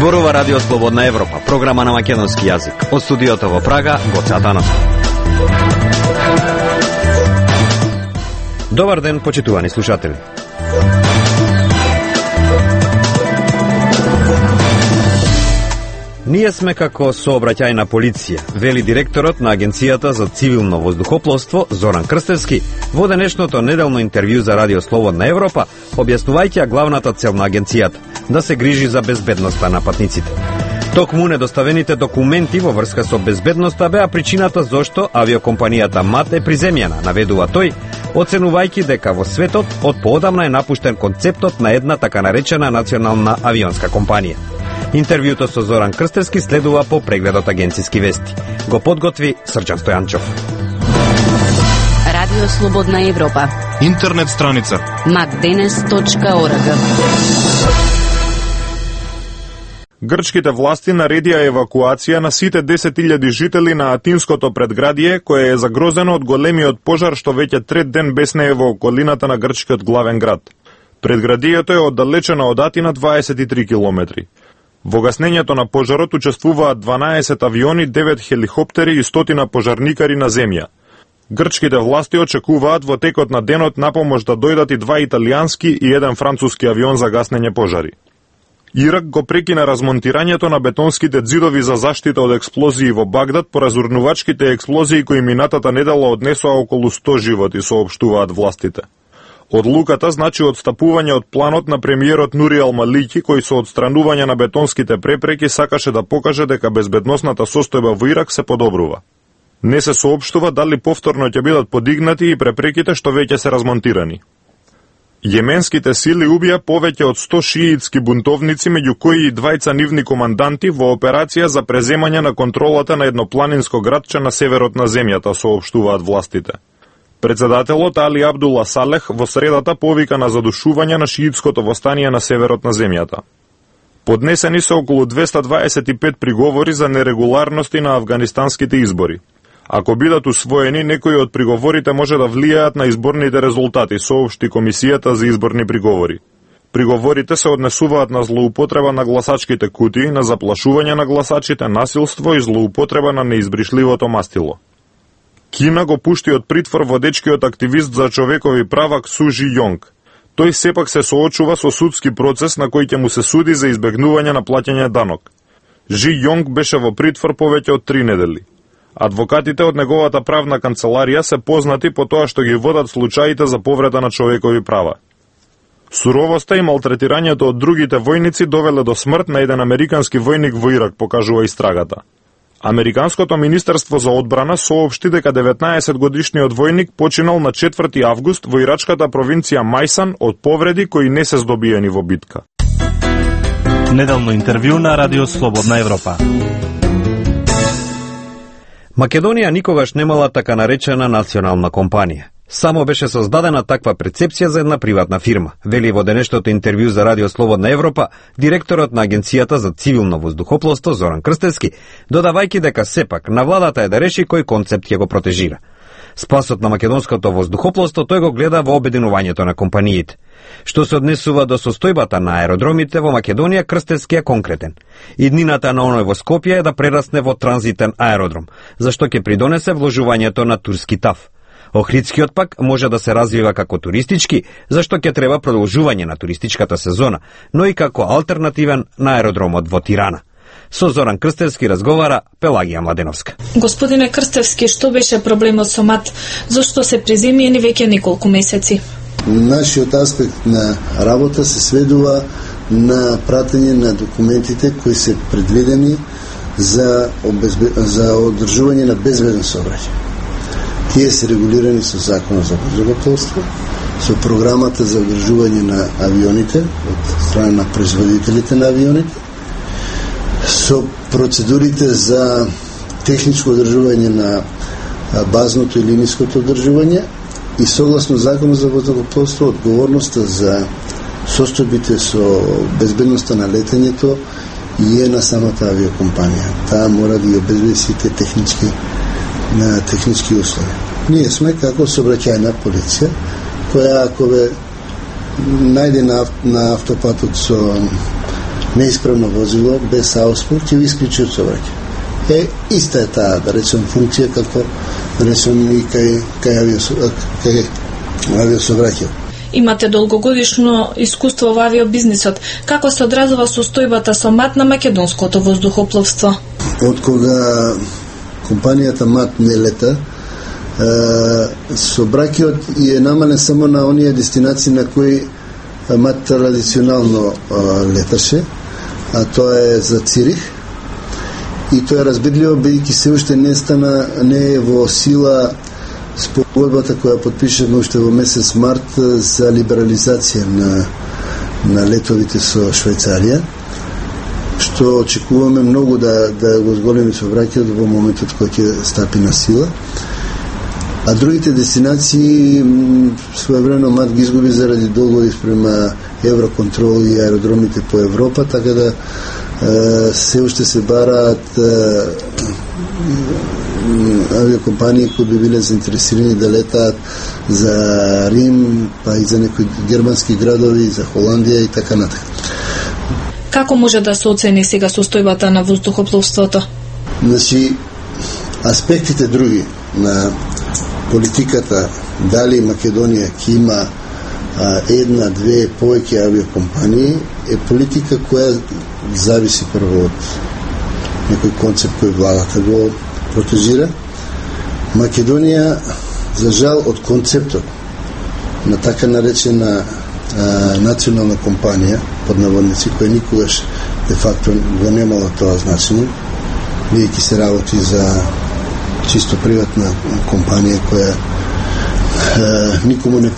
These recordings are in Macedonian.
Зборува Радио Слободна Европа, програма на македонски јазик. Од студиото во Прага, Гоце Атанасов. Добар ден, почитувани слушатели. Ние сме како сообраќајна полиција, вели директорот на Агенцијата за цивилно воздухопловство Зоран Крстевски во денешното неделно интервју за Радио Слободна Европа, објаснувајќи главната цел на агенцијата – да се грижи за безбедноста на патниците. Токму недоставените документи во врска со безбедноста беа причината зошто авиокомпанијата МАТ е приземјена, наведува тој, оценувајќи дека во светот од поодамна е напуштен концептот на една така наречена национална авионска компанија. Интервјуто со Зоран Крстевски следува по прегледот агенцијски вести. Го подготви Срđan Стојанчов. Радио Слободна Европа. Интернет страница macdenes.org. Грчките власти наредија евакуација на сите 10.000 жители на Атинското предградие, кое е загрозено од големиот пожар што веќе трет ден беснее во околината на грчкиот главен град. Предградието е оддалечено од Атина 23 километри. Во гаснењето на пожарот учествуваат 12 авиони, 9 хеликоптери и 100 пожарникари на земја. Грчките власти очекуваат во текот на денот на помош да дојдат и 2 италијански и 1 француски авион за гаснење пожари. Ирак го прекина размонтирањето на бетонските ѕидови за заштита од експлозии во Багдад по разурнувачките експлозии кои минатата недела однесоа околу 100 животи, соопштуваат властите. Одлуката значи отстапување од планот на премиерот Нури Ал-Малики, кој со отстранување на бетонските препреки сакаше да покаже дека безбедносната состојба во Ирак се подобрува. Не се соопштува дали повторно ќе бидат подигнати и препреките што веќе се размонтирани. Јеменските сили убија повеќе од 100 шиитски бунтовници, меѓу кои и 2 нивни команданти во операција за преземање на контролата на еднопланинско градче на северот на земјата, соопштуваат властите. Председателот Али Абдула Салех во средата повика на задушување на шиитското востание на северот на земјата. Поднесени се околу 225 приговори за нерегуларности на афганистанските избори. Ако бидат усвоени, некои од приговорите може да влијаат на изборните резултати, соопшти Комисијата за изборни приговори. Приговорите се однесуваат на злоупотреба на гласачките кутии, на заплашување на гласачите, насилство и злоупотреба на неизбришливото мастило. Кина го пушти од притвор водечкиот активист за човекови права Ксу Жи Јонг. Тој сепак се соочува со судски процес на кој ќе му се суди за избегнување на плаќање данок. Жи Јонг беше во притвор повеќе од 3 недели. Адвокатите од неговата правна канцеларија се познати по тоа што ги водат случаите за повреда на човекови права. Суровоста и малтретирањето од другите војници довеле до смрт на еден американски војник во Ирак, покажува истрагата. Американското министерство за одбрана соопшти дека 19-годишниот војник починал на 4 август во ирачката провинција Мајсан од повреди кои не се здобиени во битка. Неделно интервју на Радио Слободна Европа. Македонија никогаш немала така наречена национална компанија. Само беше создадена таква прецепција за една приватна фирма, вели во денешното интервју за Радио Слободна Европа директорот на Агенцијата за цивилно воздухопловство Зоран Крстевски, додавајќи дека сепак на владата е да реши кој концепт ќе го протежира. Спасот на македонското воздухопловство тој го гледа во обединувањето на компаниите. Што се однесува до состојбата на аеродромите во Македонија, Крстевски е конкретен. Иднината на оној во Скопје е да прерасне во транзитен аеродром, зашто ќе придонесе вложувањето на турски ТАФ. Охридскиот пак може да се развива како туристички, зашто ќе треба продолжување на туристичката сезона, но и како алтернативен на аеродромот во Тирана. Со Зоран Крстевски разговара Пелагија Младеновска. Господине Крстевски, што беше проблемот со МАТ? Зошто се преземени веќе неколку месеци? Нашиот аспект на работа се сведува на пратење на документите кои се предвидени за одржување на безбеден сообраќај. Тие се регулирани со Законот за воздухопловство, со програмата за одржување на авионите од страна на производителите на авионите, со процедурите за техничко одржување на базното и линиското одржување и согласно Законот за воздухопловство одговорноста за состојбите со безбедноста на летењето и е на самата авиокомпанија. Таа мора да ги обезбеди сите технички услови. Ние сме како сообраќајна полиција, која ако најде на автопатот со неисправно возило, без ауспух, ќе ви исклучи од сообраќај. Иста е таа, да речем, функција како, да речем, и кај авиосообраќај. Имате долгогодишно искуство во авиобизнисот. Како се одразува состојбата со МАТ на македонското воздухопловство? Од кога компанијата МАТ не лета, сообраќајот е намален само на оние дестинации на кои МАТ традиционално леташе, а тоа е за Цирих. И тоа е разбирливо, бидејќи се уште не е во сила спогодбата која подпишена уште во месец март за либерализација на летовите со Швајцарија, што очекуваме многу да го зголеми сообраќајот во моментот кој ќе стапи на сила. А другите дестинации своевремено МАТ ги изгуби заради долгови спрема Евроконтрол и аеродромите по Европа, така да се уште се бараат авиокомпании кои би биле заинтересирани да летаат за Рим, па и за некои германски градови, за Холандија и така натака. Како може да се оцени сега состојбата на воздухопловството? Значи, аспектите други на политиката, дали Македонија ќе има една, две, повеќе авиокомпании, е политика која зависи прво од некој концепт кој владата го протежира. Македонија, за жал, од концептот на така наречена национална компанија, под наводници, која никогаш де факто го немала тоа значење, бидејќи се работи за чисто приватна компанија која никому не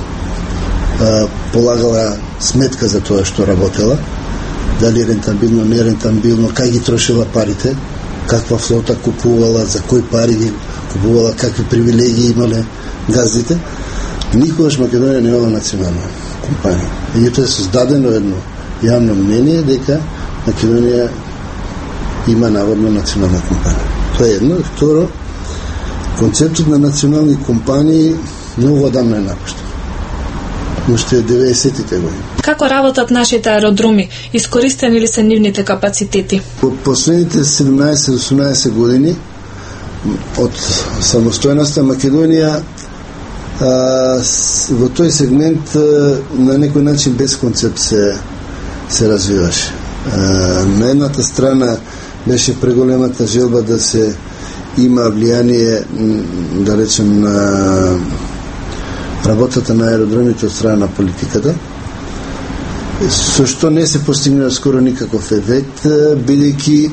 полагала сметка за тоа што работела, дали рентабилно, нерентабилно, кај ги трошила парите, каква флота купувала, за кои пари ги купувала, какви привилегии имале газдите. Никогаш Македонија не имала национална компанија. Меѓутоа е создадено едно јавно мнение дека Македонија има наводно национална компанија. Тоа е едно. Второ, концептот на национални компании многу одамна е напуштен. Уште 90-тите години. Како работат нашите аеродроми? Искористени ли се нивните капацитети? Во последните 17-18 години од самостојноста Македонија во тој сегмент на некој начин без концепт се развиваше. На едната страна беше преголемата желба да се има влијание, да речем, на работата на аеродромите од страна на политиката, со што не се постигна скоро никаков ефект, бидејќи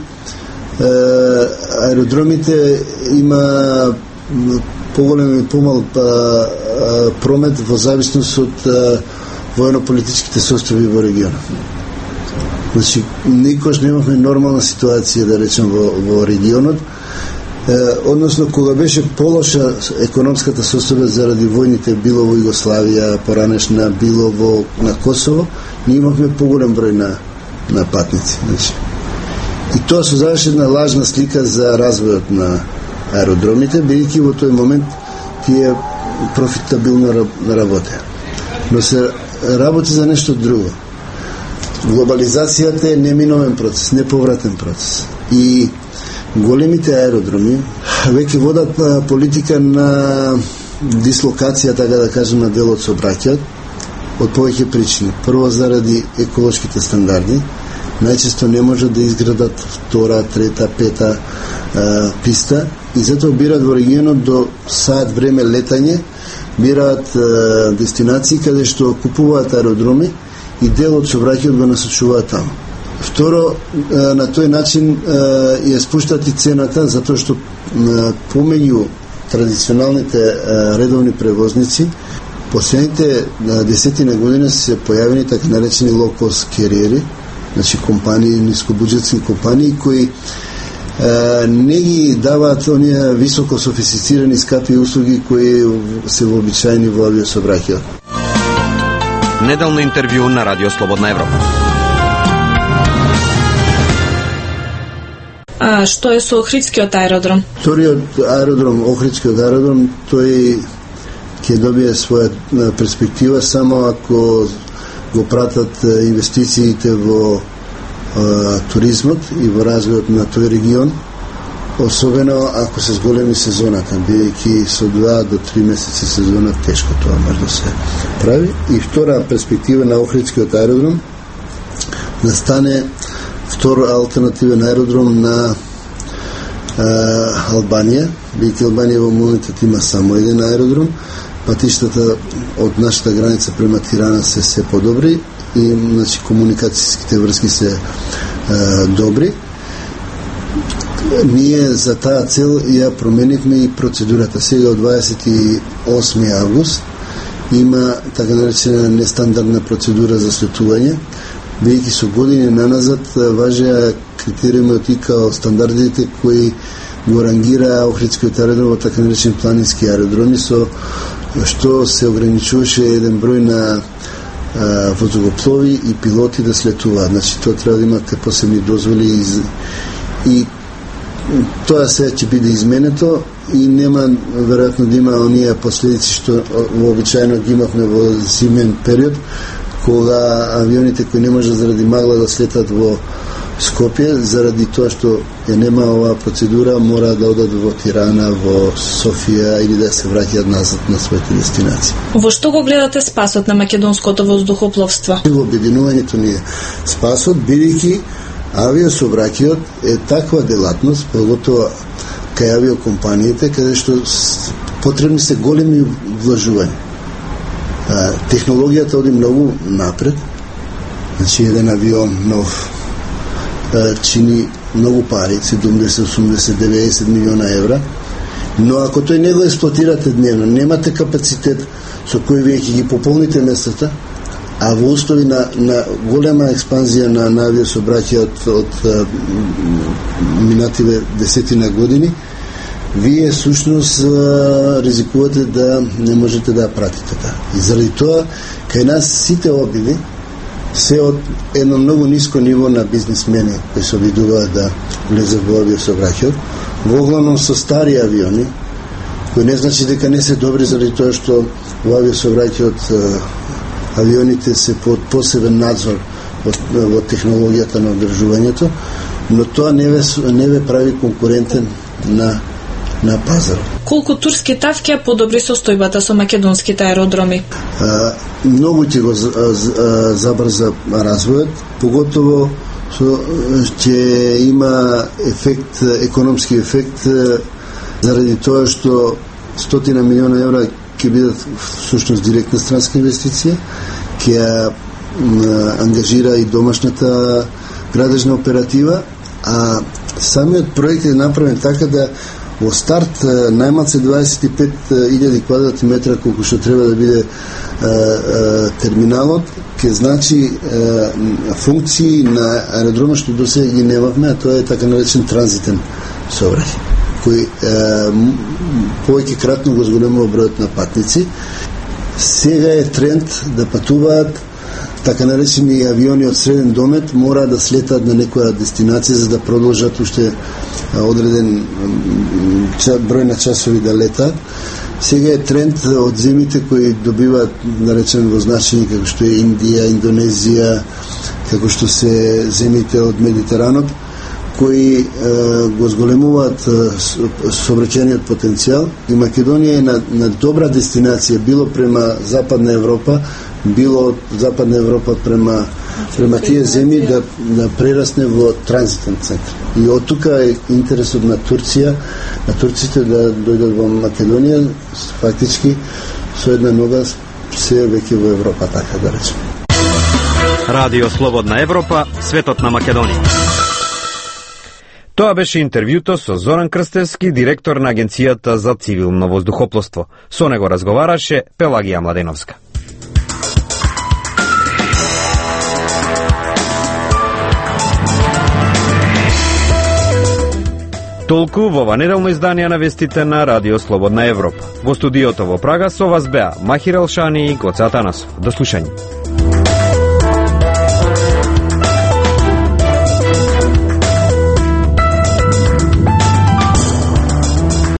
аеродромите има поголем и помал промет во зависност од воено-политичките состојби во регионот. Значи, никош немавме нормална ситуација, да речем, во регионот, односно кога беше полоша економската состојба заради војните било во Југославија, поранешна било на Косово, ние имавме поголем број на патници. Значи, и тоа се заврши една лажна слика за развојот на аеродромите, бидејќи во тој момент тие профитабилно работеа. Но се работи за нешто друго. Глобализацијата е неминовен процес, неповратен процес. И големите аеродроми веќе водат политика на дислокација, така да кажем, на дел од сообраќајот од повеќе причини. Прво, заради еколошките стандарди. Најчесто не можат да изградат втора, трета, пета писта и затоа бираат во регионот до саат време летање, бираат дестинации каде што купуваат аеродроми и дел од сообраќајот го насочуваат таму. Второ, на тој начин ја спуштат и цената, затоа што помеѓу традиционалните редовни превозници последните десетина години се појавени така наречени low-cost carrieri, значи компании, нискобуџетски компании кои не ги даваат оние високо софистицирани скапи услуги кои се вообичаени во авиосообраќајот. Неделно интервју на Радио Слободна Европа. А што е со Охридскиот аеродром? Вториот аеродром, Охридскиот аеродром, тој ќе добие своја перспектива само ако го пратат инвестициите во туризмот и во развојот на тој регион, особено ако се зголеми сезоната, бидејќи со 2 до 3 месеци сезона тешко тоа може да се прави. И втора перспектива на Охридскиот аеродром да стане втор алтернативен аеродром на Албанија, бидејќи Албанија во моментот има само еден аеродром, патиштата од нашата граница према Тирана се подобри и значи комуникацијските врски се добри. Ние за таа цел ја променивме и процедурата. Сега од 28 август има така наречена нестандардна процедура за слетување, бидејќи со години наназад важеа критериуми од ИКАО стандардите кои го рангира Охридскиот аеродром во така наречени планински аеродроми, со што се ограничуваше еден број на воздухоплови и пилоти да слетуваат. Значи тоа треба да има посебни дозволи и тоа сега ќе биде изменето и нема веројатно да има оние последици што вообичаено ги имавме во зимен период, кога авионите кои не можат заради магла да слетат во Скопје, заради тоа што ја нема оваа процедура, мора да одат во Тирана, во Софија или да се враќаат назад на своите дестинации. Во што го гледате спасот на македонското воздухопловство? Во обединувањето ни е спасот, бидејќи авиосообраќајот е таква делатност, поготоа кај авиокомпаниите, каде што потребни се големи вложувања. Технологијата оди многу напред. Значи еден авион нов чини многу пари, 70, 80, 90 милиона евра, но ако тој не го експлоатирате дневно, немате капацитет со кој вие ќе ги пополните местата, а во услови на голема експанзија на авиосообраќајот од минативе десетина години, вие сушност ризикувате да не можете да ја пратите таа. И заради тоа, кај нас сите обиди се од едно многу ниско ниво на бизнисмени кои се обидуваат да влезат во авиосообраќајот, во главном со стари авиони, кои не значи дека не се добри заради тоа што во авиосообраќајот авионите се под посебен надзор во технологијата на одржувањето, но тоа не ве прави конкурентен на пазар. Колку турски тавки ја подобри состојбата со македонските аеродроми? Многу ќе го забрза развојот, поготово ќе има ефект, економски ефект, заради тоа што 100 милиона евра ќе бидат всушност директна странска инвестиција, ќе ја ангажира и домашната градежна оператива, а самиот проект е направен така да во старт најмалце 25.000 квадратни метра колку што треба да биде терминалот, ќе значи функции на аеродромот што до сега ги немавме, а тоа е така наречен транзитен сообраќај, кој повеќе кратно го зголемува бројот на патници. Сега е тренд да патуваат така наречени авиони од среден домет, мора да слетат на некоја дестинација за да продолжат уште одреден број на часови да летат. Сега е тренд од земјите кои добиваат, наречено во значење како што е Индија, Индонезија, како што се земјите од Медитеранот, кои го зголемуваат сообраќајниот потенцијал. И Македонија е на добра дестинација, било према Западна Европа, било од Западна Европа према тие земји да прерасне во транзитен центар. И од тука е интересот на Турција, на турците да дојдат во Македонија, фактички со една нога се веќе во Европа, така да речем. Радио Слободна Европа, светот на Македонија. Тоа беше интервјуто со Зоран Крстевски, директор на Агенцијата за цивилно воздухопловство. Со него разговараше Пелагија Младеновска. Толку во ова неделно издание на вестите на Радио Слободна Европа. Во студиото во Прага со вас беа Махир Елшани и Гоце Атанасов. До слушање.